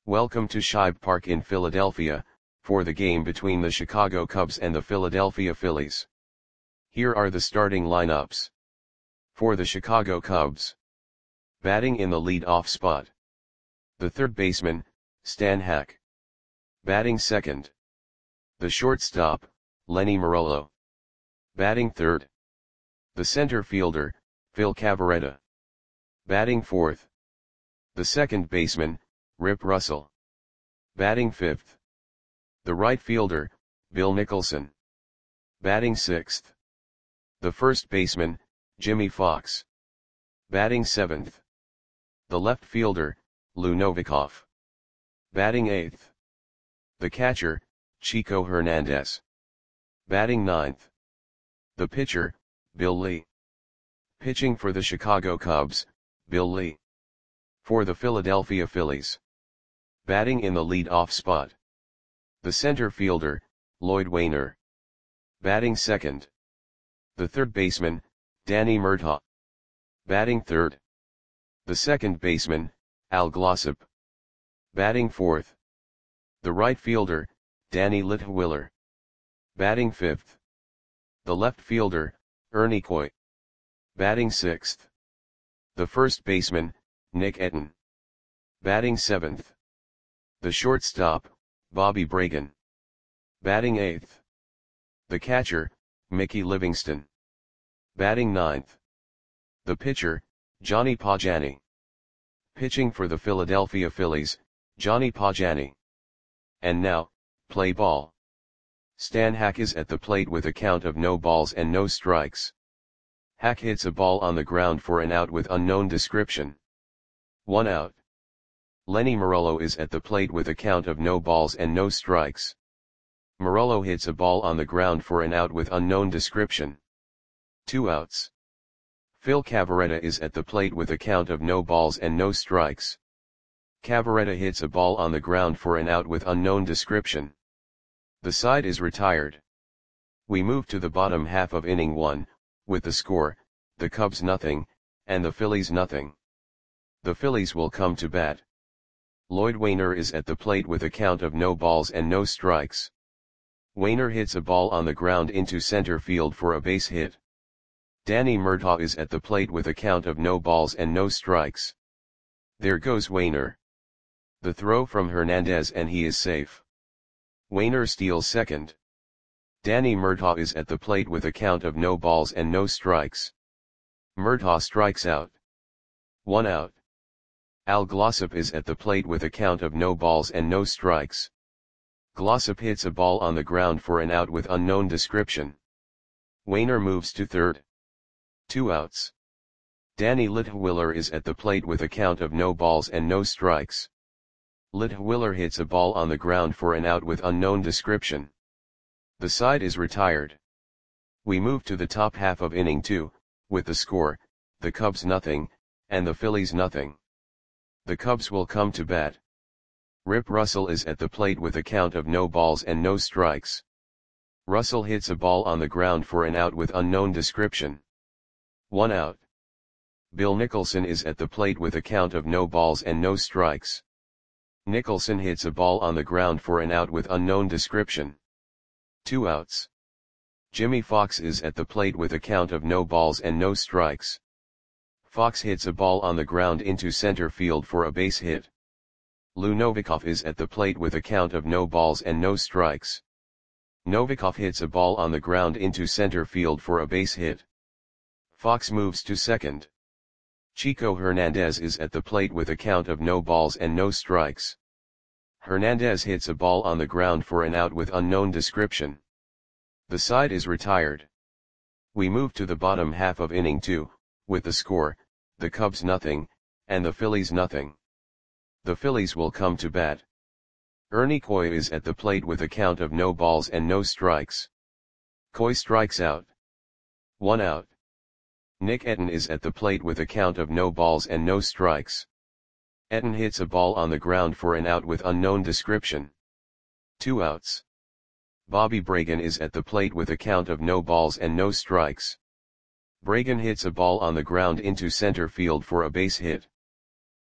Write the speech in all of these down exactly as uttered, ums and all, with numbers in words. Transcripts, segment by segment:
Welcome to Shibe Park in Philadelphia, for the game between the Chicago Cubs and the Philadelphia Phillies. Here are the starting lineups. For the Chicago Cubs. Batting in the lead-off spot. The third baseman, Stan Hack. Batting second. The shortstop, Lenny Marollo. Batting third. The center fielder, Phil Cavarretta. Batting fourth. The second baseman, Rip Russell. Batting fifth. The right fielder, Bill Nicholson. Batting sixth. The first baseman, Jimmy Fox. Batting seventh. The left fielder, Lou Novikov. Batting eighth. The catcher, Chico Hernandez. Batting ninth. The pitcher, Bill Lee. Pitching for the Chicago Cubs, Bill Lee. For the Philadelphia Phillies. Batting in the lead-off spot. The center fielder, Lloyd Wainer. Batting second. The third baseman, Danny Murtaugh. Batting third. The second baseman, Al Glossop. Batting fourth. The right fielder, Danny Litwiller. Batting fifth. The left fielder, Ernie Coy. Batting sixth. The first baseman, Nick Etten. Batting seventh. The shortstop, Bobby Bragan. Batting eighth. The catcher, Mickey Livingston. Batting ninth. The pitcher, Johnny Pagani. Pitching for the Philadelphia Phillies, Johnny Pagani. And now, play ball. Stan Hack is at the plate with a count of no balls and no strikes. Hack hits a ball on the ground for an out with unknown description. One out. Lenny Marollo is at the plate with a count of no balls and no strikes. Marollo hits a ball on the ground for an out with unknown description. Two outs. Phil Cavarretta is at the plate with a count of no balls and no strikes. Cavarretta hits a ball on the ground for an out with unknown description. The side is retired. We move to the bottom half of inning one, with the score, the Cubs nothing, and the Phillies nothing. The Phillies will come to bat. Lloyd Wainer is at the plate with a count of no balls and no strikes. Wainer hits a ball on the ground into center field for a base hit. Danny Murtaugh is at the plate with a count of no balls and no strikes. There goes Wainer. The throw from Hernandez and he is safe. Wainer steals second. Danny Murtaugh is at the plate with a count of no balls and no strikes. Murtaugh strikes out. One out. Al Glossop is at the plate with a count of no balls and no strikes. Glossop hits a ball on the ground for an out with unknown description. Wainer moves to third. Two outs. Danny Litwiller is at the plate with a count of no balls and no strikes. Litwiller hits a ball on the ground for an out with unknown description. The side is retired. We move to the top half of inning two, with the score, the Cubs nothing, and the Phillies nothing. The Cubs will come to bat. Rip Russell is at the plate with a count of no balls and no strikes. Russell hits a ball on the ground for an out with unknown description. One out. Bill Nicholson is at the plate with a count of no balls and no strikes. Nicholson hits a ball on the ground for an out with unknown description. Two outs. Jimmy Fox is at the plate with a count of no balls and no strikes. Fox hits a ball on the ground into center field for a base hit. Lou Novikov is at the plate with a count of no balls and no strikes. Novikov hits a ball on the ground into center field for a base hit. Fox moves to second. Chico Hernandez is at the plate with a count of no balls and no strikes. Hernandez hits a ball on the ground for an out with unknown description. The side is retired. We move to the bottom half of inning two, with the score, the Cubs nothing, and the Phillies nothing. The Phillies will come to bat. Ernie Coy is at the plate with a count of no balls and no strikes. Coy strikes out. One out. Nick Etten is at the plate with a count of no balls and no strikes. Etten hits a ball on the ground for an out with unknown description. Two outs. Bobby Bragan is at the plate with a count of no balls and no strikes. Bragan hits a ball on the ground into center field for a base hit.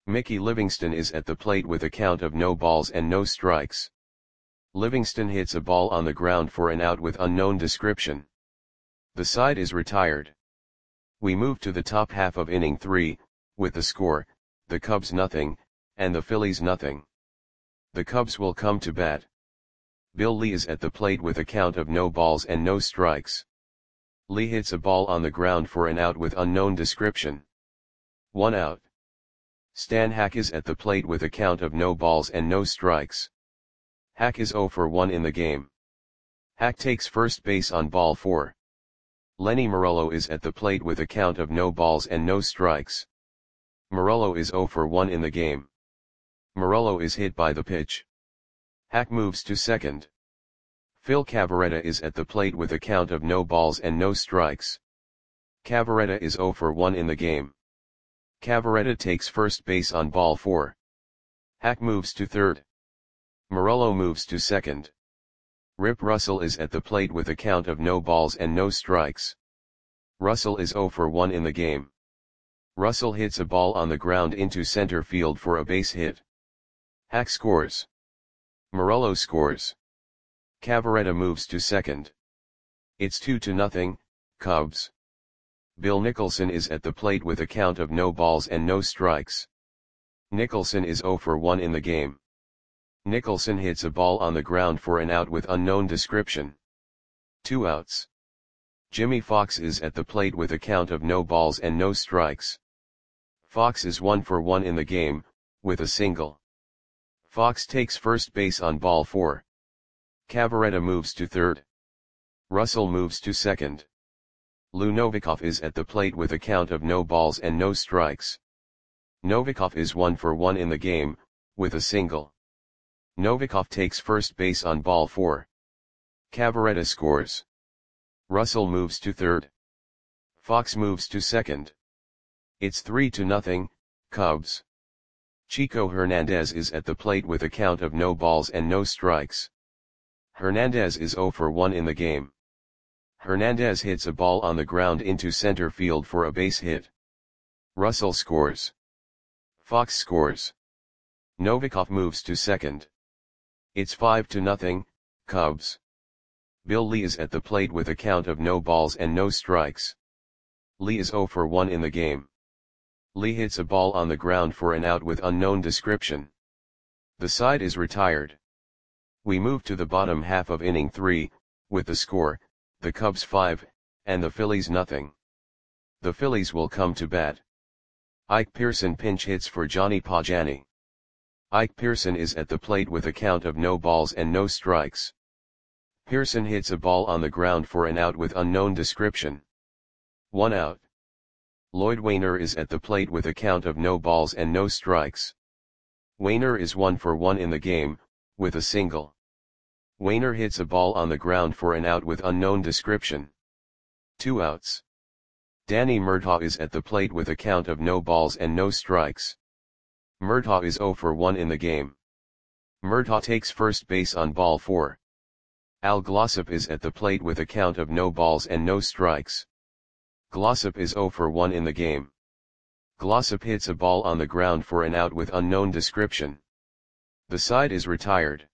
Mickey Livingston is at the plate with a count of no balls and no strikes. Livingston hits a ball on the ground for an out with unknown description. The side is retired. We move to the top half of inning three, with the score, the Cubs nothing, and the Phillies nothing. The Cubs will come to bat. Bill Lee is at the plate with a count of no balls and no strikes. Lee hits a ball on the ground for an out with unknown description. One out. Stan Hack is at the plate with a count of no balls and no strikes. Hack is oh for one in the game. Hack takes first base on ball four. Lenny Morello is at the plate with a count of no balls and no strikes. Morello is oh for one in the game. Morello is hit by the pitch. Hack moves to second. Phil Cavarretta is at the plate with a count of no balls and no strikes. Cavarretta is oh for one in the game. Cavarretta takes first base on ball four. Hack moves to third. Morello moves to second. Rip Russell is at the plate with a count of no balls and no strikes. Russell is oh for one in the game. Russell hits a ball on the ground into center field for a base hit. Hack scores. Morello scores. Cavarretta moves to second. It's two to nothing, Cubs. Bill Nicholson is at the plate with a count of no balls and no strikes. Nicholson is oh for one in the game. Nicholson hits a ball on the ground for an out with unknown description. Two outs. Jimmy Fox is at the plate with a count of no balls and no strikes. Fox is one for one in the game, with a single. Fox takes first base on ball four. Cavarretta moves to third. Russell moves to second. Lou Novikov is at the plate with a count of no balls and no strikes. Novikov is one for one in the game, with a single. Novikov takes first base on ball four. Cavarretta scores. Russell moves to third. Fox moves to second. It's three to nothing, Cubs. Chico Hernandez is at the plate with a count of no balls and no strikes. Hernandez is oh for one in the game. Hernandez hits a ball on the ground into center field for a base hit. Russell scores. Fox scores. Novikov moves to second. It's five to nothing, Cubs. Bill Lee is at the plate with a count of no balls and no strikes. Lee is oh for one in the game. Lee hits a ball on the ground for an out with unknown description. The side is retired. We move to the bottom half of inning three, with the score, the Cubs five, and the Phillies nothing. The Phillies will come to bat. Ike Pearson pinch hits for Johnny Pagani. Ike Pearson is at the plate with a count of no balls and no strikes. Pearson hits a ball on the ground for an out with unknown description. One out. Lloyd Wainer is at the plate with a count of no balls and no strikes. Wainer is one for one in the game, with a single. Wainer hits a ball on the ground for an out with unknown description. Two outs. Danny Murtaugh is at the plate with a count of no balls and no strikes. Murtaugh is oh for one in the game. Murtaugh takes first base on ball four. Al Glossop is at the plate with a count of no balls and no strikes. Glossop is oh for one in the game. Glossop hits a ball on the ground for an out with unknown description. The side is retired.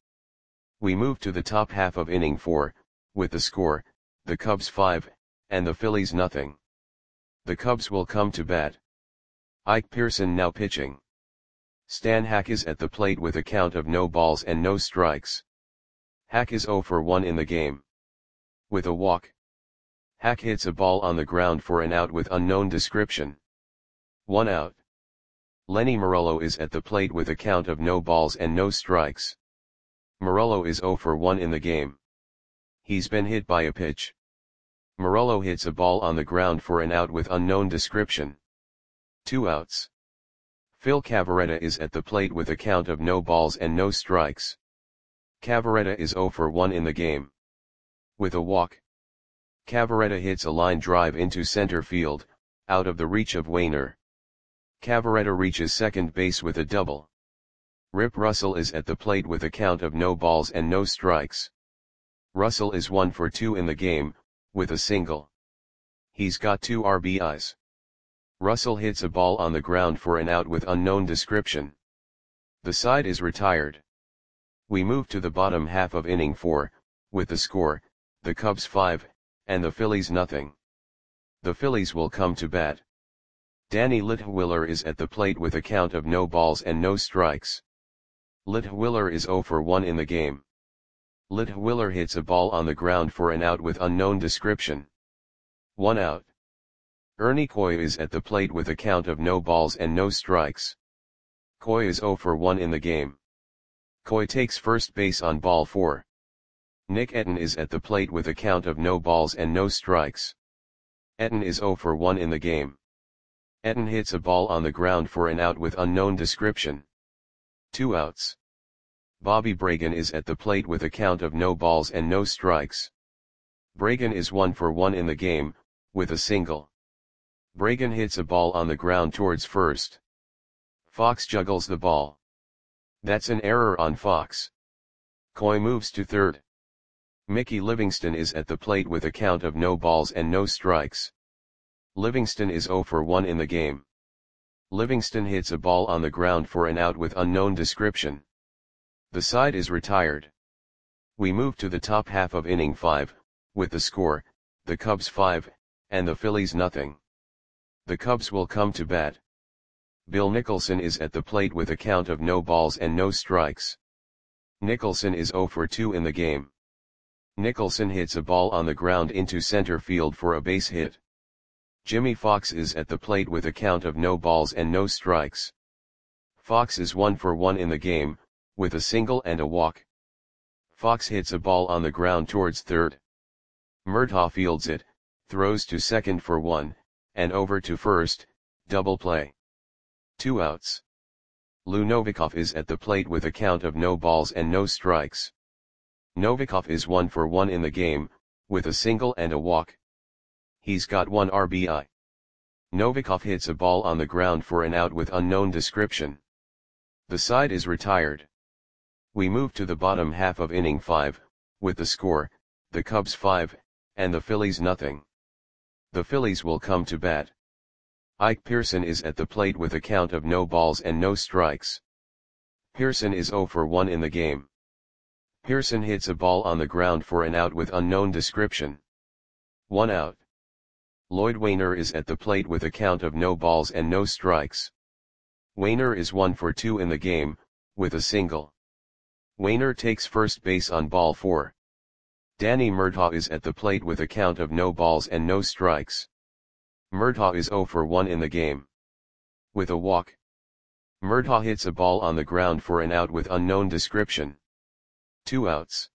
We move to the top half of inning four, with the score, the Cubs five, and the Phillies nothing. The Cubs will come to bat. Ike Pearson now pitching. Stan Hack is at the plate with a count of no balls and no strikes. Hack is oh for one in the game. With a walk. Hack hits a ball on the ground for an out with unknown description. One out. Lenny Morello is at the plate with a count of no balls and no strikes. Morello is oh for one in the game. He's been hit by a pitch. Morello hits a ball on the ground for an out with unknown description. Two outs. Phil Cavarretta is at the plate with a count of no balls and no strikes. Cavarretta is oh for one in the game. With a walk. Cavarretta hits a line drive into center field, out of the reach of Wainer. Cavarretta reaches second base with a double. Rip Russell is at the plate with a count of no balls and no strikes. Russell is one for two in the game, with a single. He's got two R B Is. Russell hits a ball on the ground for an out with unknown description. The side is retired. We move to the bottom half of inning four, with the score, the Cubs five, and the Phillies nothing. The Phillies will come to bat. Danny Litwiller is at the plate with a count of no balls and no strikes. Litwiller is zero for one in the game. Litwiller hits a ball on the ground for an out with unknown description. One out. Ernie Coy is at the plate with a count of no balls and no strikes. Coy is zero for one in the game. Coy takes first base on ball four. Nick Etten is at the plate with a count of no balls and no strikes. Etten is zero for one in the game. Etten hits a ball on the ground for an out with unknown description. Two outs. Bobby Bragan is at the plate with a count of no balls and no strikes. Bragan is one for one in the game, with a single. Bragan hits a ball on the ground towards first. Fox juggles the ball. That's an error on Fox. Coy moves to third. Mickey Livingston is at the plate with a count of no balls and no strikes. Livingston is zero for one in the game. Livingston hits a ball on the ground for an out with unknown description. The side is retired. We move to the top half of inning five, with the score, the Cubs five, and the Phillies nothing. The Cubs will come to bat. Bill Nicholson is at the plate with a count of no balls and no strikes. Nicholson is zero for two in the game. Nicholson hits a ball on the ground into center field for a base hit. Jimmy Fox is at the plate with a count of no balls and no strikes. Fox is one for one in the game, with a single and a walk. Fox hits a ball on the ground towards third. Murtaugh fields it, throws to second for one, and over to first, double play. Two outs. Lou Novikov is at the plate with a count of no balls and no strikes. Novikov is one for one in the game, with a single and a walk. He's got one R B I. Novikov hits a ball on the ground for an out with unknown description. The side is retired. We move to the bottom half of inning five, with the score, the Cubs five, and the Phillies nothing. The Phillies will come to bat. Ike Pearson is at the plate with a count of no balls and no strikes. Pearson is zero for one in the game. Pearson hits a ball on the ground for an out with unknown description. One out. Lloyd Wainer is at the plate with a count of no balls and no strikes. Wainer is one for two in the game, with a single. Wainer takes first base on ball four. Danny Murtaugh is at the plate with a count of no balls and no strikes. Murtaugh is zero for one in the game. With a walk. Murtaugh hits a ball on the ground for an out with unknown description. Two outs.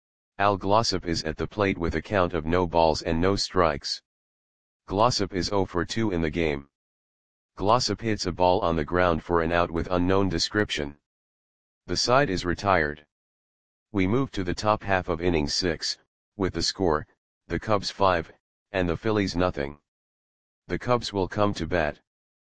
Al Glossop is at the plate with a count of no balls and no strikes. Glossop is zero for two in the game. Glossop hits a ball on the ground for an out with unknown description. The side is retired. We move to the top half of inning six, with the score, the Cubs five, and the Phillies nothing. The Cubs will come to bat.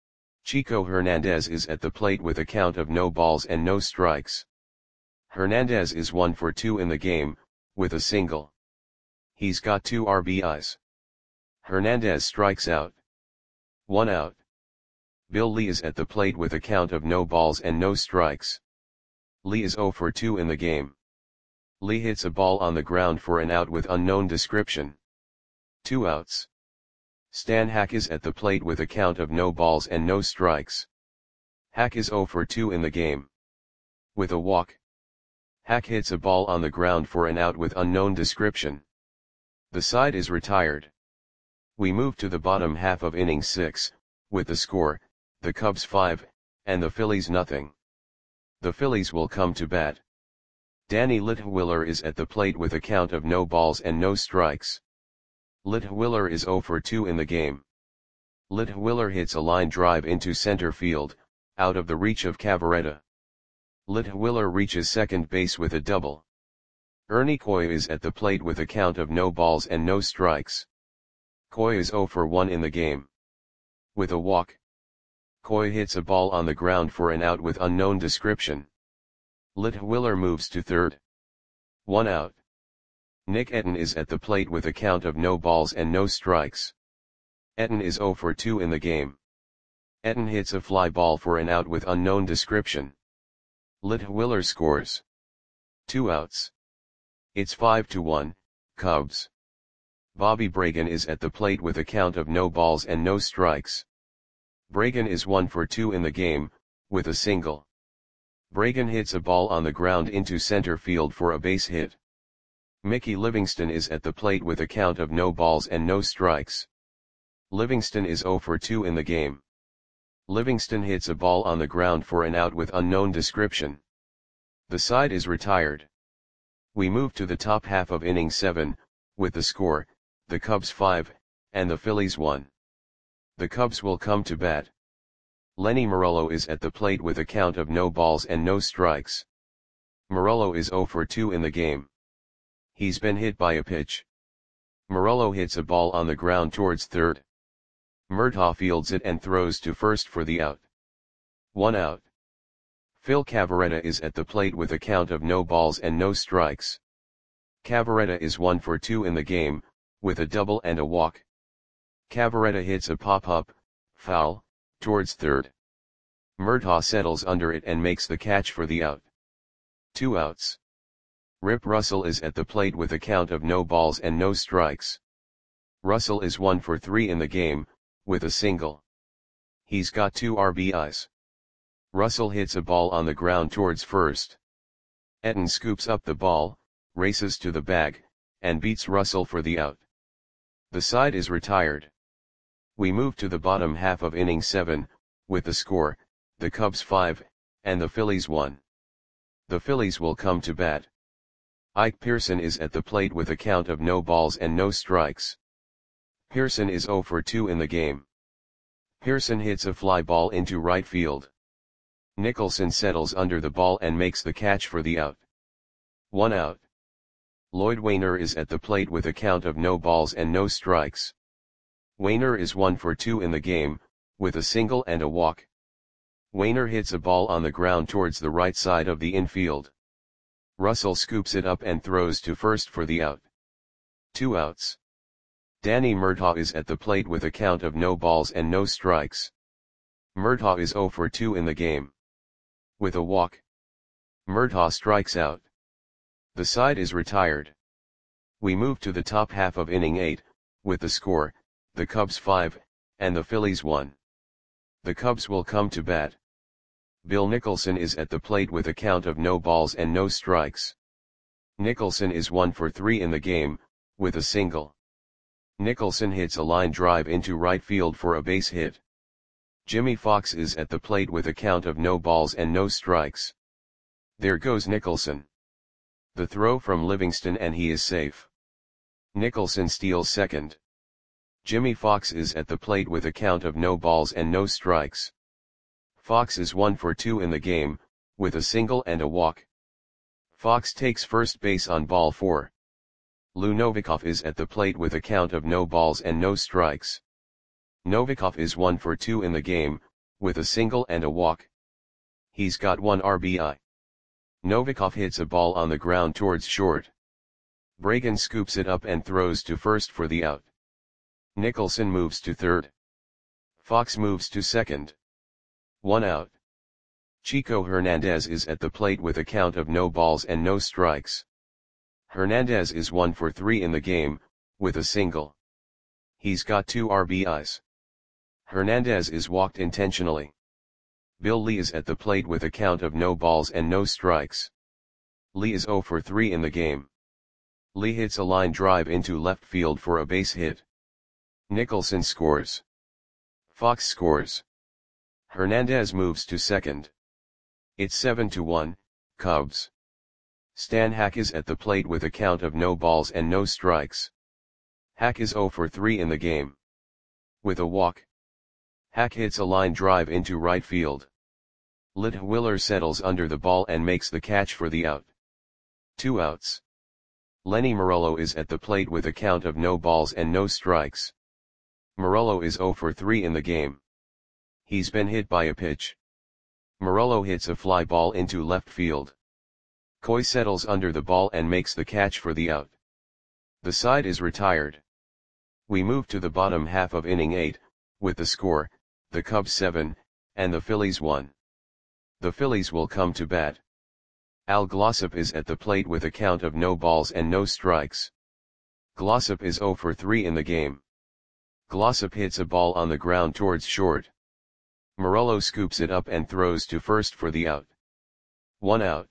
Chico Hernandez is at the plate with a count of no balls and no strikes. Hernandez is one for two in the game, with a single. He's got two R B Is. Hernandez strikes out. One out. Bill Lee is at the plate with a count of no balls and no strikes. Lee is zero for two in the game. Lee hits a ball on the ground for an out with unknown description. Two outs. Stan Hack is at the plate with a count of no balls and no strikes. Hack is zero for two in the game. With a walk. Hack hits a ball on the ground for an out with unknown description. The side is retired. We move to the bottom half of inning six, with the score, the Cubs five, and the Phillies nothing. The Phillies will come to bat. Danny Litwiller is at the plate with a count of no balls and no strikes. Litwiller is zero for two in the game. Litwiller hits a line drive into center field, out of the reach of Cavaretta. Litwiller reaches second base with a double. Ernie Coy is at the plate with a count of no balls and no strikes. Coy is zero for one in the game. With a walk. Coy hits a ball on the ground for an out with unknown description. Litwiller moves to third. One out. Nick Etten is at the plate with a count of no balls and no strikes. Etten is zero for two in the game. Etten hits a fly ball for an out with unknown description. Lit Willer scores. Two outs. It's five to one, Cubs. Bobby Bragan is at the plate with a count of no balls and no strikes. Bragan is one for two in the game, with a single. Bragan hits a ball on the ground into center field for a base hit. Mickey Livingston is at the plate with a count of no balls and no strikes. Livingston is zero for two in the game. Livingston hits a ball on the ground for an out with unknown description. The side is retired. We move to the top half of inning seven, with the score, the Cubs five, and the Phillies one. The Cubs will come to bat. Lenny Morello is at the plate with a count of no balls and no strikes. Morello is zero for two in the game. He's been hit by a pitch. Morello hits a ball on the ground towards third. Murtaugh fields it and throws to first for the out. One out. Phil Cavarretta is at the plate with a count of no balls and no strikes. Cavarretta is one for two in the game, with a double and a walk. Cavarretta hits a pop-up, foul, towards third. Murtaugh settles under it and makes the catch for the out. Two outs. Rip Russell is at the plate with a count of no balls and no strikes. Russell is one for three in the game, with a single. He's got two R B Is. Russell hits a ball on the ground towards first. Etten scoops up the ball, races to the bag, and beats Russell for the out. The side is retired. We move to the bottom half of inning seven, with the score, the Cubs five, and the Phillies one. The Phillies will come to bat. Ike Pearson is at the plate with a count of no balls and no strikes. Pearson is zero for two in the game. Pearson hits a fly ball into right field. Nicholson settles under the ball and makes the catch for the out. One out. Lloyd Wainer is at the plate with a count of no balls and no strikes. Wainer is one for two in the game, with a single and a walk. Wainer hits a ball on the ground towards the right side of the infield. Russell scoops it up and throws to first for the out. Two outs. Danny Murtaugh is at the plate with a count of no balls and no strikes. Murtaugh is zero for two in the game. With a walk. Murtaugh strikes out. The side is retired. We move to the top half of inning eight, with the score, the Cubs five, and the Phillies one. The Cubs will come to bat. Bill Nicholson is at the plate with a count of no balls and no strikes. Nicholson is one for three in the game, with a single. Nicholson hits a line drive into right field for a base hit. Jimmy Fox is at the plate with a count of no balls and no strikes. There goes Nicholson. The throw from Livingston and he is safe. Nicholson steals second. Jimmy Fox is at the plate with a count of no balls and no strikes. Fox is one for two in the game, with a single and a walk. Fox takes first base on ball four. Lou Novikov is at the plate with a count of no balls and no strikes. Novikov is one for two in the game, with a single and a walk. He's got one R B I. Novikov hits a ball on the ground towards short. Bragan scoops it up and throws to first for the out. Nicholson moves to third. Fox moves to second. One out. Chico Hernandez is at the plate with a count of no balls and no strikes. Hernandez is one for three in the game, with a single. He's got two R B Is. Hernandez is walked intentionally. Bill Lee is at the plate with a count of no balls and no strikes. Lee is zero for three in the game. Lee hits a line drive into left field for a base hit. Nicholson scores. Fox scores. Hernandez moves to second. It's seven to one, Cubs. Stan Hack is at the plate with a count of no balls and no strikes. Hack is zero for three in the game. With a walk. Hack hits a line drive into right field. Lit Willer settles under the ball and makes the catch for the out. Two outs. Lenny Morello is at the plate with a count of no balls and no strikes. Morello is zero for three in the game. He's been hit by a pitch. Morello hits a fly ball into left field. Coy settles under the ball and makes the catch for the out. The side is retired. We move to the bottom half of inning eight, with the score, the Cubs seven, and the Phillies one. The Phillies will come to bat. Al Glossop is at the plate with a count of no balls and no strikes. Glossop is zero for three in the game. Glossop hits a ball on the ground towards short. Morello scoops it up and throws to first for the out. One out.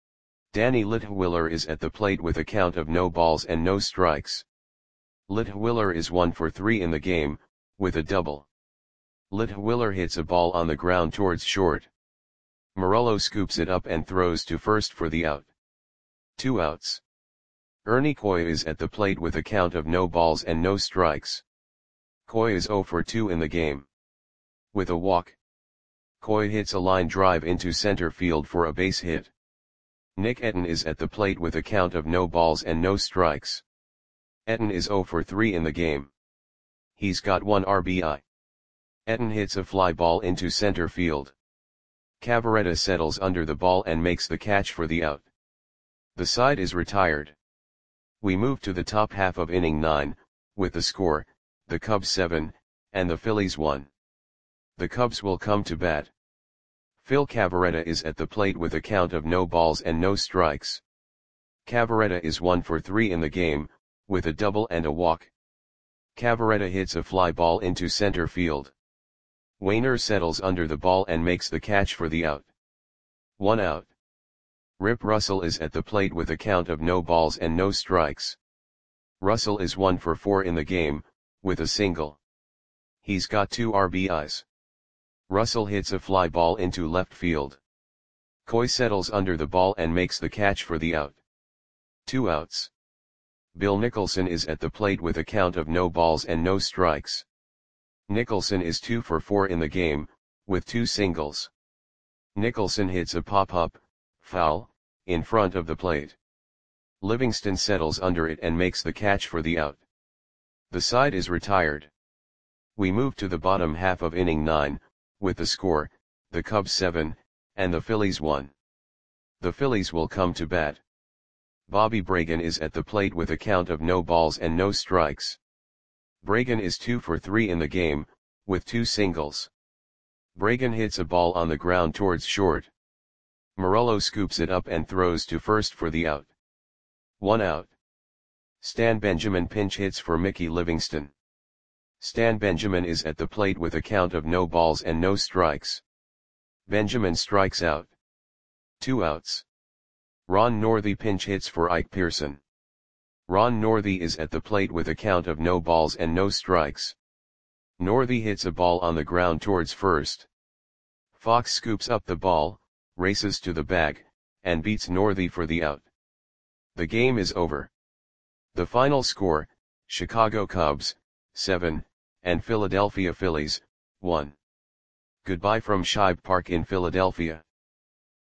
Danny Litwiller is at the plate with a count of no balls and no strikes. Litwiller is one for three in the game, with a double. Litwiller hits a ball on the ground towards short. Morello scoops it up and throws to first for the out. Two outs. Ernie Coy is at the plate with a count of no balls and no strikes. Coy is zero for two in the game. With a walk. Coy hits a line drive into center field for a base hit. Nick Etten is at the plate with a count of no balls and no strikes. Etten is zero for three in the game. He's got one R B I. Etten hits a fly ball into center field. Cavarretta settles under the ball and makes the catch for the out. The side is retired. We move to the top half of inning nine, with the score, the Cubs seven, and the Phillies one. The Cubs will come to bat. Phil Cavarretta is at the plate with a count of no balls and no strikes. Cavarretta is one for three in the game, with a double and a walk. Cavarretta hits a fly ball into center field. Wainer settles under the ball and makes the catch for the out. One out. Rip Russell is at the plate with a count of no balls and no strikes. Russell is one for four in the game, with a single. He's got two R B Is. Russell hits a fly ball into left field. Coy settles under the ball and makes the catch for the out. Two outs. Bill Nicholson is at the plate with a count of no balls and no strikes. Nicholson is two for four in the game, with two singles. Nicholson hits a pop-up, foul, in front of the plate. Livingston settles under it and makes the catch for the out. The side is retired. We move to the bottom half of inning nine, with the score, the Cubs seven, and the Phillies one. The Phillies will come to bat. Bobby Bragan is at the plate with a count of no balls and no strikes. Bragan is two for three in the game, with two singles. Bragan hits a ball on the ground towards short. Morello scoops it up and throws to first for the out. One out. Stan Benjamin pinch hits for Mickey Livingston. Stan Benjamin is at the plate with a count of no balls and no strikes. Benjamin strikes out. Two outs. Ron Northey pinch hits for Ike Pearson. Ron Northey is at the plate with a count of no balls and no strikes. Northey hits a ball on the ground towards first. Fox scoops up the ball, races to the bag, and beats Northey for the out. The game is over. The final score, Chicago Cubs, seven, and Philadelphia Phillies, one. Goodbye from Shibe Park in Philadelphia.